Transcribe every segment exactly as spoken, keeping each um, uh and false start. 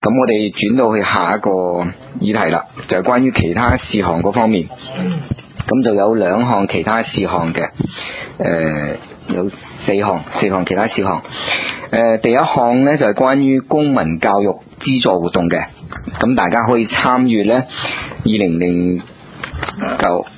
咁我哋轉到去下一個議題啦，就係關於其他事項嗰方面。咁就有兩項其他事項嘅，誒、呃、有四項四項其他事項。誒、呃、第一項呢，就係關於公民教育資助活動嘅，咁大家可以參與呢二零零九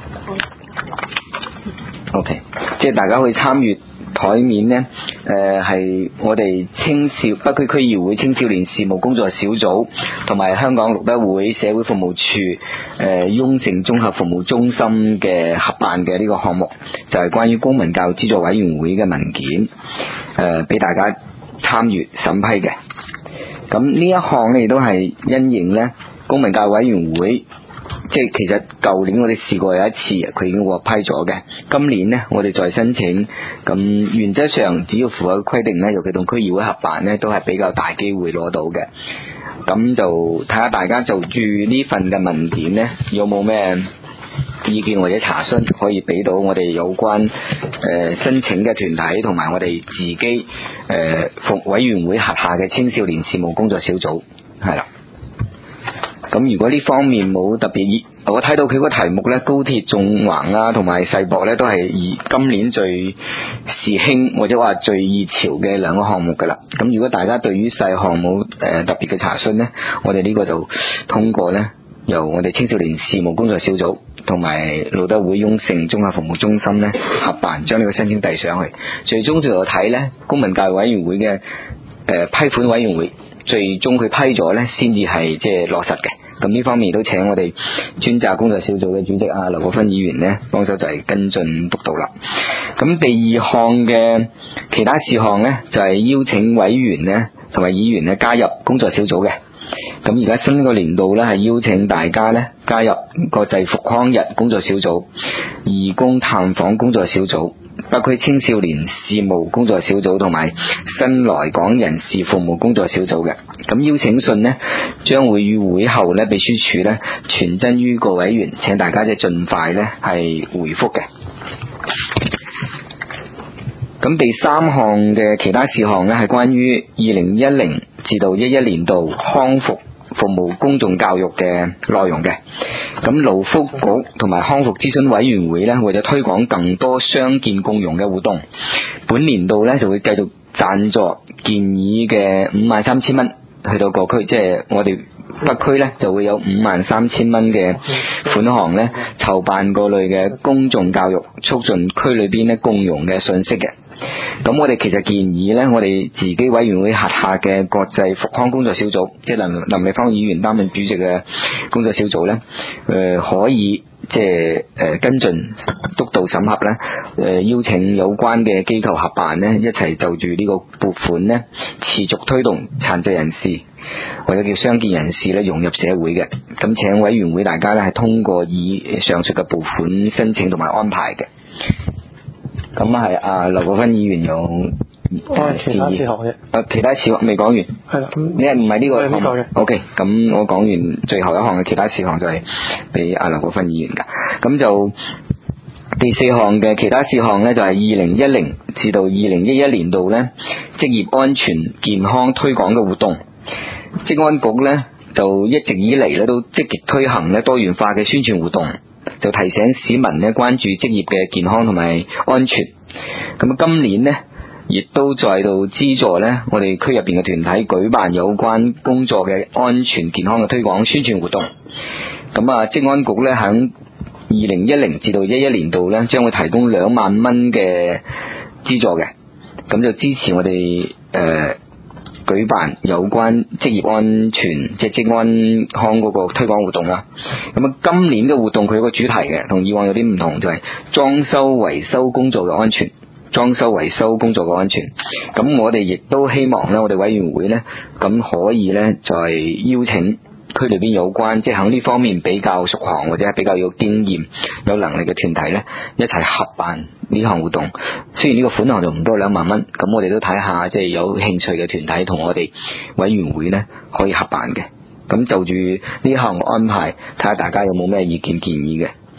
OK， 即係大家可以參與台面呢，誒、呃、係我哋青少北區區議會青少年事務工作小組同埋香港綠德會社會服務處誒、呃、雍城綜合服務中心嘅合辦嘅呢個項目，就係、是、關於公民教育資助委員會嘅文件，誒俾大家參與審批嘅。咁呢一項呢亦都係因應呢公民教育委員會。即係其實舊年我哋試過有一次，佢已經獲批咗嘅。今年呢，我哋再申請，咁原則上只要符合規定呢，尤其同區議會合辦呢，都係比較大機會攞到嘅。咁就睇下大家就住呢份嘅文件呢，有冇咩意見或者查詢，可以俾到我哋有關誒、呃、申請嘅團體同埋我哋自己誒服、呃、委員會轄下嘅青少年事務工作小組，係啦。咁如果呢方面冇特別，我睇到佢個題目呢，高鐵縱橫啊同埋世博呢，都係以今年最時興或者話最熱潮嘅兩個項目噶啦。咁如果大家對於細項冇誒特別嘅查詢呢，我哋呢個就通過呢，由我哋青少年事務工作小組同埋路德會雍城綜合服務中心呢合辦，將呢個申請遞上去，最終就睇呢公民教育委員會嘅誒、呃、批款委員會。最終佢批咗呢，先至係即係落實嘅。咁呢方面都請我哋專責工作小組嘅主席啊劉國勳議員呢幫手就係跟進督導啦。咁第二項嘅其他事項呢，就係、是、邀請委員呢同埋議員呢加入工作小組嘅。咁而家新個年度呢，係邀請大家呢加入國際復康日工作小組、義工探訪工作小組、北區青少年事務工作小組同埋新來港人士服務工作小組嘅。咁邀請信呢，將會於會後呢秘書處呢傳真於各委員，請大家即係盡快呢係回覆嘅。咁第三項嘅其他事項呢，係關於二零一零至到一一年度康復服務公眾教育嘅內容嘅。咁勞福局同埋康復諮詢委員會呢，為咗推廣更多傷健共融嘅活動，本年度呢就會繼續贊助建議嘅五萬三千蚊去到各區，即係我哋北區呢就會有五萬三千蚊嘅款項呢籌辦各類嘅公眾教育，促進區裏邊呢共融嘅信息嘅。咁我哋其實建議呢，我哋自己委員會轄下嘅國際復康工作小組，即係林林麗芳議員擔任主席嘅工作小組呢，誒、呃、可以即係誒跟進督導審核呢，誒、呃、邀請有關嘅機構合辦呢，一齊就住呢個撥款呢，持續推動殘疾人士或者叫傷健人士呢融入社會嘅。咁請委員會大家呢係通過以上述嘅撥款申請同埋安排嘅。咁係啊，劉國勳議員有其他事項嘅。 啊，其他事項未講完。 係啦， 你係唔係呢個？ 係呢個嘅。 O K，咁我講完最後一項嘅其他事項就係俾阿劉國勳議員噶。咁就第四項嘅其他事項呢，就係二零一零至到二零一一年度呢職業安全健康推廣嘅活動。職安局呢，就一直以嚟呢都積極推行呢多元化嘅宣傳活動。就提醒市民呢關注職業嘅健康同埋安全。咁啊，今年呢亦都在度資助呢我哋區入邊嘅團體舉辦有關工作嘅安全健康嘅推廣宣傳活動。咁啊，職安局呢喺二零一零至到一一年度呢將會提供兩萬蚊嘅資助嘅，咁就支持我哋誒。呃舉辦有關職業安全即係職安康嗰個推廣活動啦。咁啊，今年嘅活動佢有個主題嘅，同以往有啲唔同，就係裝修維修工作嘅安全。裝修維修工作嘅安全。咁我哋亦都希望呢，我哋委員會呢，咁可以呢，就係邀請區裏邊有關即係喺呢方面比較熟行或者比較有經驗有能力嘅團體呢，一齊合辦呢項活動。雖然呢個款項就唔多兩萬蚊，咁我哋都睇下即係有興趣嘅團體同我哋委員會呢可以合辦嘅。咁就住呢項安排，睇下大家有冇咩意見建議嘅。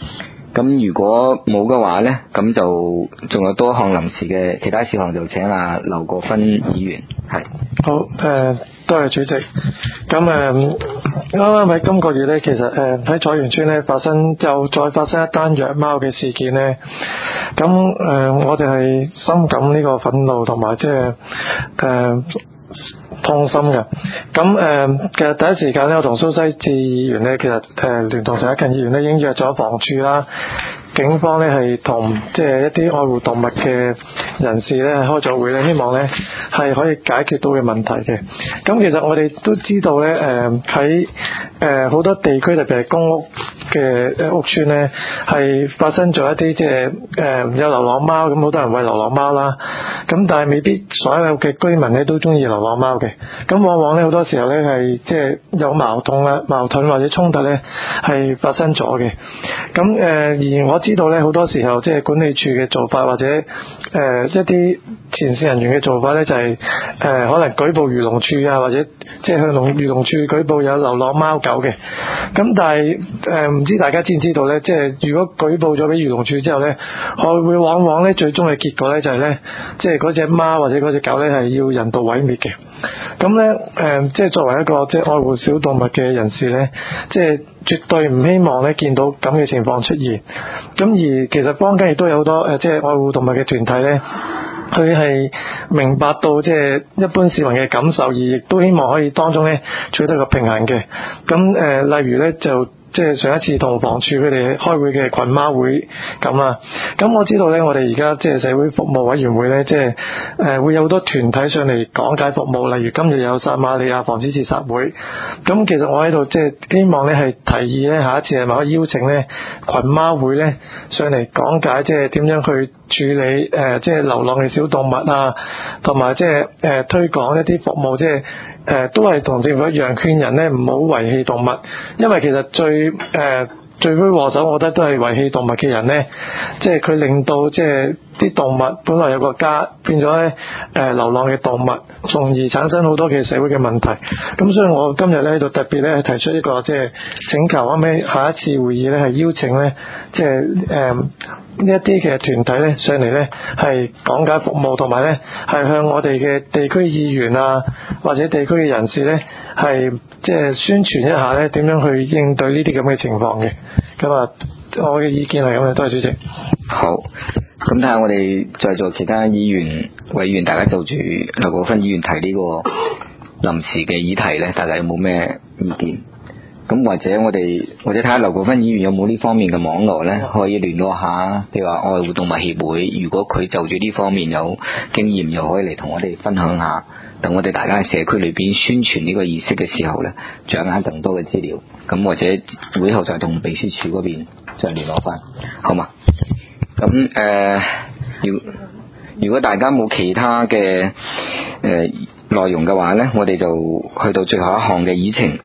咁如果冇嘅話呢，咁就仲有多項臨時嘅其他事項，就請阿劉國勳議員係。 好，誒、呃，多謝主席。咁誒，啱啱喺今個月呢，其實誒喺彩園村呢發生又再發生一單虐貓嘅事件呢。咁誒、呃，我哋係深感呢個憤怒同埋即係誒痛心嘅。咁誒、呃，其實第一時間呢，我同蘇西智議員呢，其實誒聯同陳克勤議員呢已經約咗房署啦。警方咧係同即係一啲愛護動物嘅人士咧開咗會咧，希望咧係可以解決到嘅問題嘅。咁其實我哋都知道咧，誒喺誒好多地區特別係公屋嘅誒屋邨咧，係發生咗一啲即係誒有流浪貓，咁好多人餵流浪貓啦。咁但係未必所有嘅居民咧都中意流浪貓嘅。咁往往咧好多時候咧係即係有矛盾啦、矛盾或者衝突咧係發生咗嘅。咁誒、呃、而我知道咧好多時候即係管理處嘅做法或者誒、呃、一啲前線人員嘅做法咧就係、是、誒、呃、可能舉報漁農處啊，或者即係向農漁農處舉報有流浪貓狗嘅。咁但係誒唔知大家知唔知道咧，即係如果舉報咗俾漁農處之後咧，佢會往往咧最終嘅結果咧就係咧，即係嗰隻貓或者嗰隻狗咧係要人道毀滅嘅。咁咧誒即係作為一個即係愛護小動物嘅人士咧，即係絕對唔希望咧見到咁嘅情況出現。咁而其實坊間亦都有好多誒即係愛護動物嘅團體咧，佢係明白到即係一般市民嘅感受，而亦都希望可以當中咧取得個平衡嘅。咁誒、呃、例如咧就即係上一次同房署佢哋開會嘅群貓會咁啊，咁我知道咧，我哋而家即係社會服務委員會咧，即係誒會有好多團體上嚟講解服務，例如今日有撒瑪利亞防止自殺會。咁其實我喺度即係希望咧係提議咧，下一次係咪可以邀請咧群貓會咧上嚟講解，即係點樣去處理誒即係流浪嘅小動物啊，同埋即係誒推廣一啲服務，即係。誒、呃、都係同政府一樣，勸人咧唔好遺棄動物，因為其實最誒、呃、罪魁禍首，我覺得都係遺棄動物嘅人咧，即係佢令到即係啲動物本來有個家，變咗咧誒流浪嘅動物，從而產生好多嘅社會嘅問題。咁所以我今日咧喺度特別咧提出一個即係請求，後尾下一次會議咧係邀請咧即係誒呢一啲嘅團體咧上嚟咧係講解服務，同埋咧係向我哋嘅地區議員啊或者地區嘅人士咧係即係宣傳一下咧點樣去應對呢啲咁嘅情況嘅。咁啊，我嘅意見係咁嘅，多謝主席。 好，咁睇下我哋在座其他議員委員，大家就住劉國勳議員提呢個臨時嘅議題咧，大家有冇咩意見？咁或者我哋或者睇下劉國勳議員有冇呢方面嘅網絡咧，可以聯絡下，譬如話愛護動物協會，如果佢就住呢方面有經驗，又可以嚟同我哋分享下，等我哋大家喺社區裏邊宣傳呢個意識嘅時候咧，掌握更多嘅資料。咁或者會後再同秘書處嗰邊再聯絡翻，好嘛？咁誒、呃，如如果大家冇其他嘅誒、呃、內容嘅話咧，我哋就去到最後一項嘅議程。